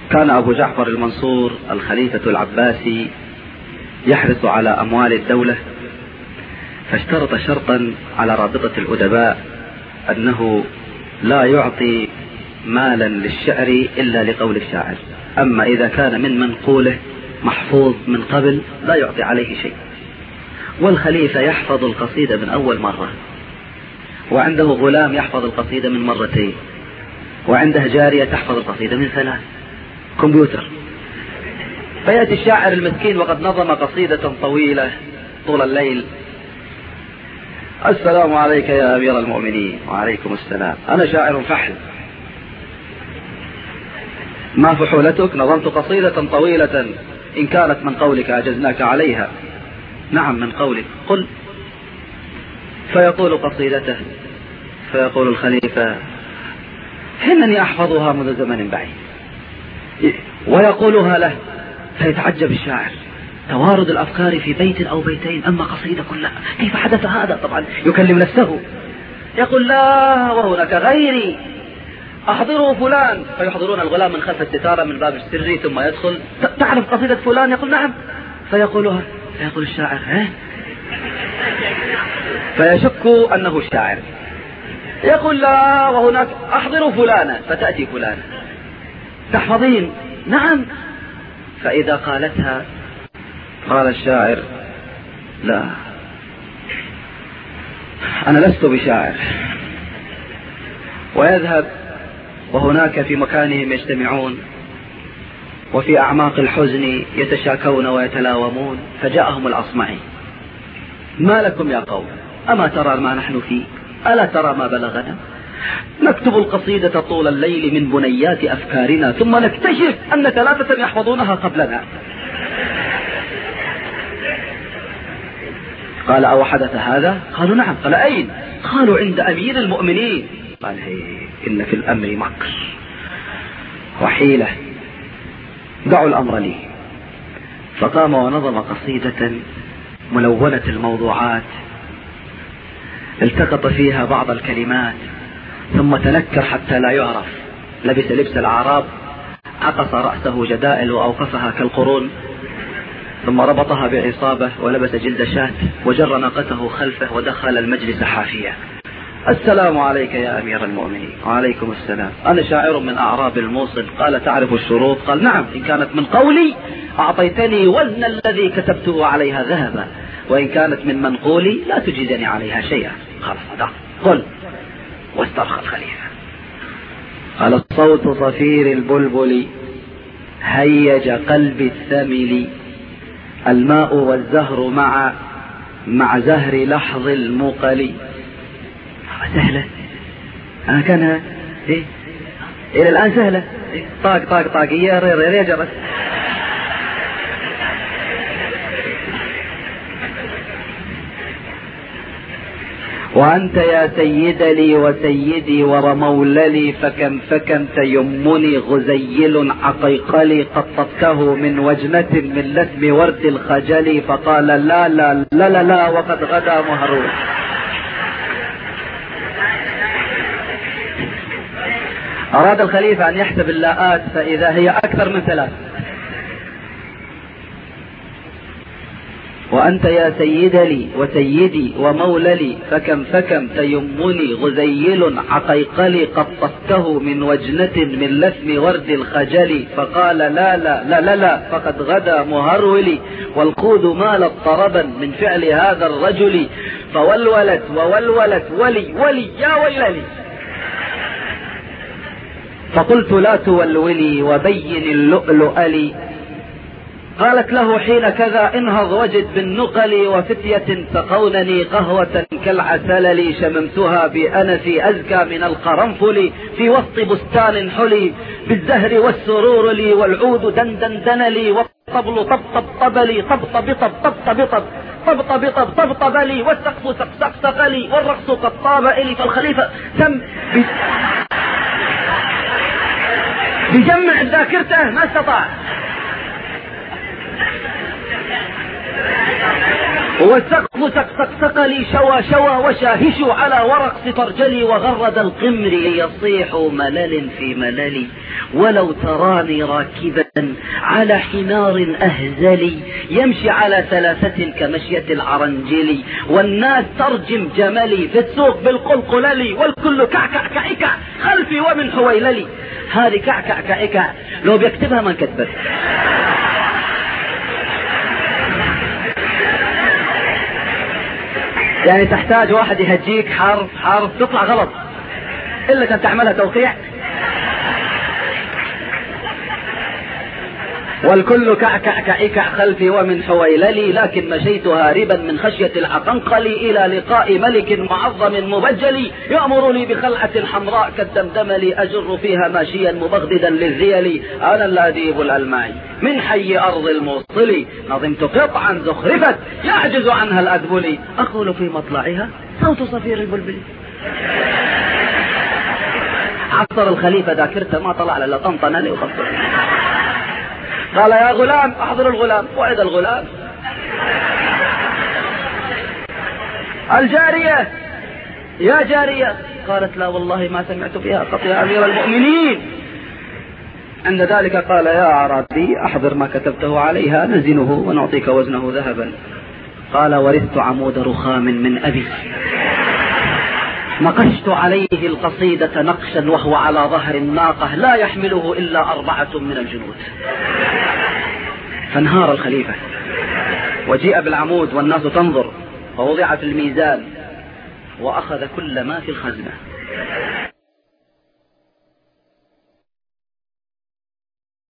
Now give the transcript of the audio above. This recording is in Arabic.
كان أبو جعفر المنصور الخليفة العباسي يحرص على أموال الدولة، فاشترط شرطا على رابطة الأدباء أنه لا يعطي مالا للشعر إلا لقول الشاعر، أما إذا كان من منقوله محفوظ من قبل لا يعطي عليه شيء. والخليفة يحفظ القصيدة من أول مرة، وعنده غلام يحفظ القصيدة من مرتين، وعنده جارية تحفظ القصيدة من 3، كمبيوتر. فيأتي الشاعر المسكين وقد نظم قصيدة طويلة طول الليل: السلام عليك يا أمير المؤمنين. وعليكم السلام. أنا شاعر فحل. ما فحولتك؟ نظمت قصيدة طويلة، إن كانت من قولك أجزناك عليها. نعم من قولك، قل. فيقول قصيدته، فيقول الخليفة: إنني أحفظها منذ زمن بعيد. ويقولها له، فيتعجب الشاعر: توارد الأفكار في بيت أو بيتين، أما قصيدة كلها كيف حدث هذا؟ طبعا يكلم نفسه. يقول: لا، وهناك غيري، أحضروا فلان. فيحضرون الغلام من خلف الستارة من باب السري، ثم يدخل: تعرف قصيدة فلان؟ يقول: نعم. فيقولها، فيقول الشاعر: فيشك أنه الشاعر. يقول: لا، وهناك أحضروا فلانا. فتأتي فلانة: تحفظين؟ نعم. فإذا قالتها قال الشاعر: لا، أنا لست بشاعر. ويذهب، وهناك في مكانهم يجتمعون، وفي أعماق الحزن يتشاكون ويتلاومون. فجاءهم الأصمعي: ما لكم يا قوم؟ أما ترى ما نحن فيه؟ ألا ترى ما بلغنا؟ نكتب القصيدة طول الليل من بنيات أفكارنا، ثم نكتشف أن 3 يحفظونها قبلنا. قال: أو حدث هذا؟ قالوا: نعم. قال: أين؟ قالوا: عند أمير المؤمنين. قال: إن في الأمر مكر وحيلة، دعوا الأمر لي. فقام ونظم قصيدة ملونة الموضوعات، التقط فيها بعض الكلمات، ثم تنكر حتى لا يعرف. لبس لبس الأعراب، عقص رأسه جدائل وأوقفها كالقرون، ثم ربطها بعصابة، ولبس جلد شاة، وجر ناقته خلفه، ودخل المجلس حافيا: السلام عليك يا أمير المؤمنين. وعليكم السلام. أنا شاعر من أعراب الموصل. قال: تعرف الشروط؟ قال: نعم، إن كانت من قولي أعطيتني وزن الذي كتبته عليها ذهبا، وإن كانت من منقولي لا تجيزني عليها شيئا. قال: صدق، قل. واسترخى الخليفة. قال: صوت صفير البلبل هيج قلب الثمل، الماء والزهر مع زهر لحظ المقل. سهلة، أنا كانها إلى الآن سهلة. طاق طاق طاق، يا جرس. وأنت يا سيد لي وسيدي ورموللي، فكم تيمني غزيل عقيقلي، قطبته من وجنة من لثم ورد الخجل. فقال: لا لا لا لا لا، وقد غدا مهروس. أراد الخليفة أن يحسب اللاءات، فإذا هي أكثر من 3. وأنت يا سيد لي وسيدي وموللي، فكم تيمني غزيل عقيقلي، قطفته من وجنة من لثم ورد الخجل. فقال: لا لا لا لا لا، فقد غدا مهرولي، والقود مالت طربا من فعل هذا الرجل. فولولت وولولت ولي يا ويللي. فقلت: لا تولولي وبين اللؤلؤ لي. قالت له حين كذا: انهض وجد بالنقل، وفتية سقونني قهوة كالعسل، شممتها بأنفي أزكى من القرنفل، في وسط بستان حلي بالزهر والسرور لي، والعود دندن لي، والطبل طبطب لي، طبطب طبطب لي، والسقف سقسق لي، والرقص قد طاب إلي. فالخليفة تم بجمع ذاكرته ما استطاع. والسقف سقسق لي شوى شوى وشاهش على ورق سترجلي وغرد القمر يصيح ملل في مللي ولو تراني راكبا على حمار أهزلي يمشي على ثلاثة كمشية العرنجلي والناس ترجم جملي في السوق بالقلقللي والكل كعكع كعكع خلفي ومن حويللي. هذه كعكع كعكع لو بيكتبها ما كتبت، يعني تحتاج واحد يهجيك حرف تطلع غلط إلا كان تعملها توقيع. والكل كعكع كعكع خلفي ومن حويللي لكن مشيت هاربا من خشية العقنقل إلى لقاء ملك معظم مبجل يأمرني بخلعة حمراء كالدمدمل أجر فيها ماشيا مبغضدا للذيل. أنا الأديب الألمعي من حي أرض الموصل نظمت قطعا زخرفت يعجز عنها الأدبل أقول في مطلعها صوت صفير البلبل. عصر الخليفة ذاكرته ما طلع إلا طنطنة لي وخبط. قال يا غلام احضر الغلام. وإذا الغلام الجارية يا جارية قالت لا والله ما سمعت بها قط يا أمير المؤمنين. عند ذلك قال يا أعرابي أحضر ما كتبته عليها نزنه ونعطيك وزنه ذهبا. قال ورثت عمود رخام من أبي نقشت عليه القصيدة نقشا وهو على ظهر الناقة لا يحمله إلا 4 من الجنود. فانهار الخليفة وجيء بالعمود والناس تنظر فوضع في الميزان وأخذ كل ما في الخزنة